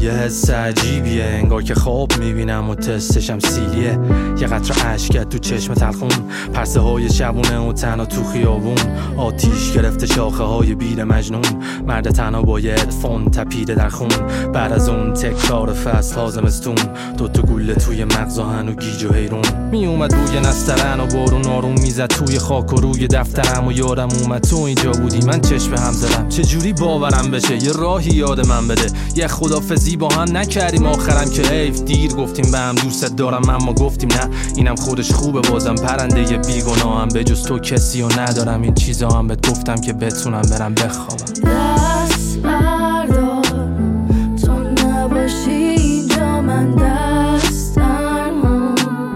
یه حس عجیبیه، انگار که خواب میبینم و تستشم سیلیه. یه قطره اشکت تو چشم تلخون، پرسه های شبونه و تنها تو خیابون. آتیش گرفته شاخه های بیر مجنون، مرد تنها با یه ادفون تپیده در خون. بعد از اون تکرار فصل ها زمستون، دوتا گوله توی مغز آهن و گیج و حیرون. می اومد روی نسترن و بارون آروم میزد توی خاک و روی دفترم و یادم اومد تو اینجا بودی. من چشم هم زدم، چجوری باورم بشه یه راهی یاد من بده. یه خدافظی با هم نکردیم آخرم که حیف، دیر گفتیم به هم دوست دارم اما گفتیم نه. اینم خودش خوبه بازم پرنده یه بیگناهم، به جز تو کسی رو ندارم. این چیزا هم بهت گفتم که بتونم برم بخوابم. دست بردار تو نباشی اینجا، من دستم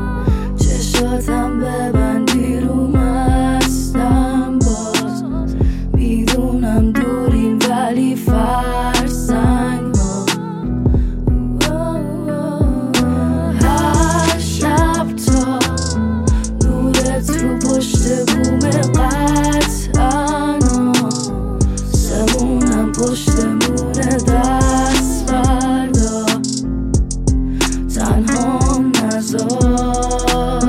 چشاتم ببندی رو مستم. باز میدونم دوریم ولی فرسنگ ها. هر شب تا نورت رو پشت بوم قطعا سمونم پشت مونه. دست فردا تنهام نذار.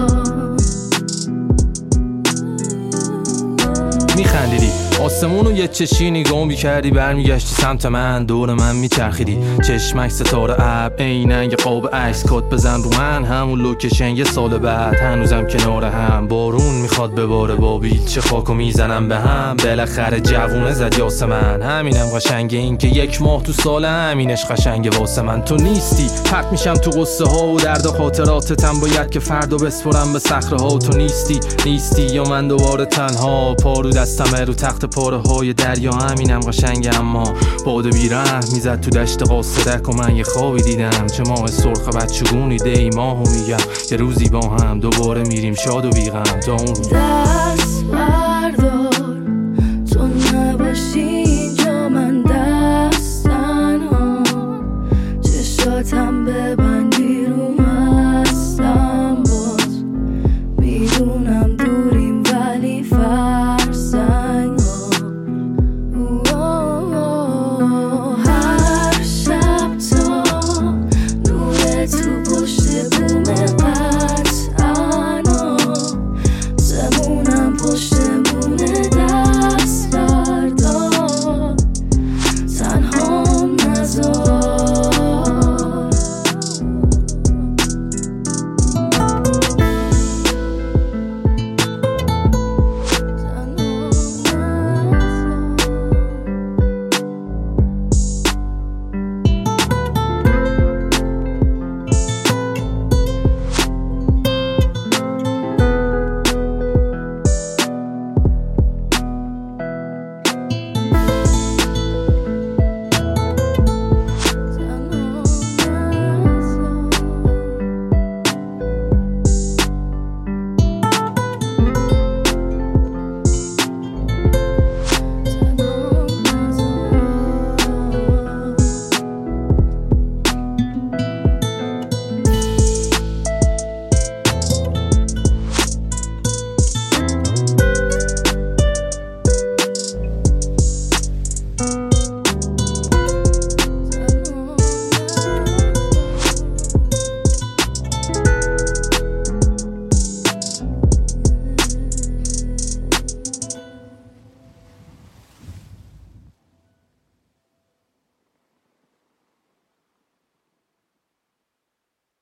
میخندیدی آسمونو یه چشی نگاه میکردی، برمیگشتی سمت من، دور من میچرخیدی. چشمک ستاره اب عیننگ قاب عکس، کات بزن رو من همون لوکیشن یه سال بعد. هنوزم کنار هم، بارون میخواد بباره بابیل، چه خاکو میزنم به هم. بالاخره جوونه زد یاسمن، همینم قشنگه این که یک ماه تو سال همینش قشنگه واسه من. تو نیستی پرت میشم تو قصه ها و درد خاطراتتم، باید که فردا بسپرم به صخره ها. تو نیستی یا من دوباره تنها، پا رو دستمه رو تخت پاره های دریا. همینم قشنگه اما باد بیره میزد تو دشت قاصدک و من یه خوابی دیدم. چه ماه سرخ بچگونی دی ماهو میگم، یه روزی با هم دوباره میریم شاد و بیغم تا اون رو. دست بردار